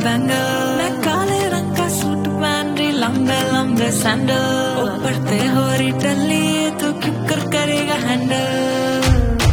Bangle, मैं काले रंग का सूट पहन रही, लंबे लंबे सैंडल, ऊपर ते हो रही टल्ली, तू क्यों करेगा हैंडल।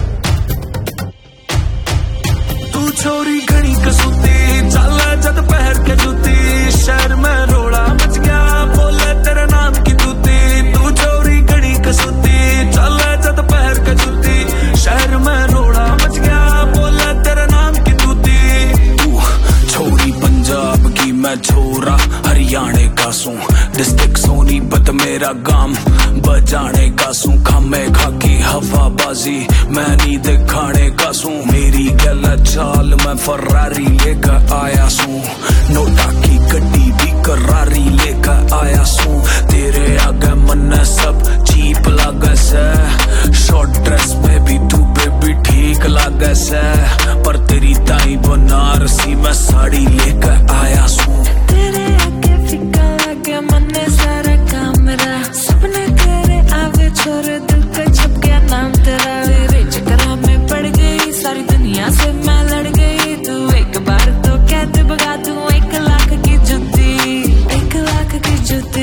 तू छोरी घनी कसूती, चल जद पहर के जूती, शहर में रोड़ा मच गया, बोले तेरे नाम की तूती। तू छोरी घनी कसूती, चल जद पहर के जूती, शहर में रोड़ा मच गया, बोले तेरे नाम की तूती। तू छोरी पंजाब की, मैं छोरा हरियाणे का सूं, डिस्ट्रिक्ट सोनीपत मेरा गांव, बजाने का सूं, खामे खाकी हवाबाजी मैं नहीं दिखाने का सूं। मेरी गला चाल मैं फरारी लेकर आया सूं, नोटा की गड्डी भी करारी लेकर आया सूं। तेरे आगे मन सब चीप लागे से, शॉर्ट ड्रेस में भी तू बेबी ठीक लागे से, पर तेरी ताई बनारसी मैं साड़ी लेकर आया सूं। तेरे आगे फीका लागे मन सारा काम मेरा, सपने तेरे आवे छोरे दिल पे छप गया नाम तेरा। तेरे चक्करों में पड़ गई सारी दुनिया से मैं लड़ गई, तू एक बार तो कहते भगा तू 1 लाख की जुती, 1 लाख की जुती।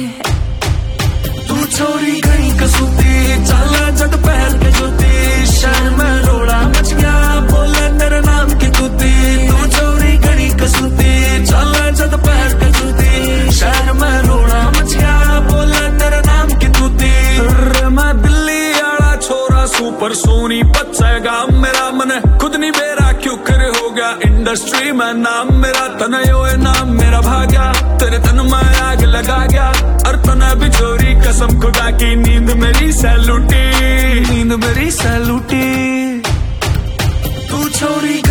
तू छोरी घनी कसूती, चल जद पहर के जूती, शहर में रोड़ा मच गया, बोले तेरे नाम की तूती। तू छोरी घनी कसूती, चल जद पहर के जूती, शहर में रोड़ा मच गया, बोले तेरे नाम की तूती। मैं दिल्ली आड़ा छोरा सुपर सोनी पचेगा मेरा मन, खुद नहीं मेरा क्यों कर हो गया इंडस्ट्री में नाम मेरा। तनयो नाम मेरा भाग्या, तेरे तन में आग लगा गया, और तना भी चोरी कसम खुदा की, नींद मेरी सैलूटी, नींद मेरी सैलूटी। तू छोरी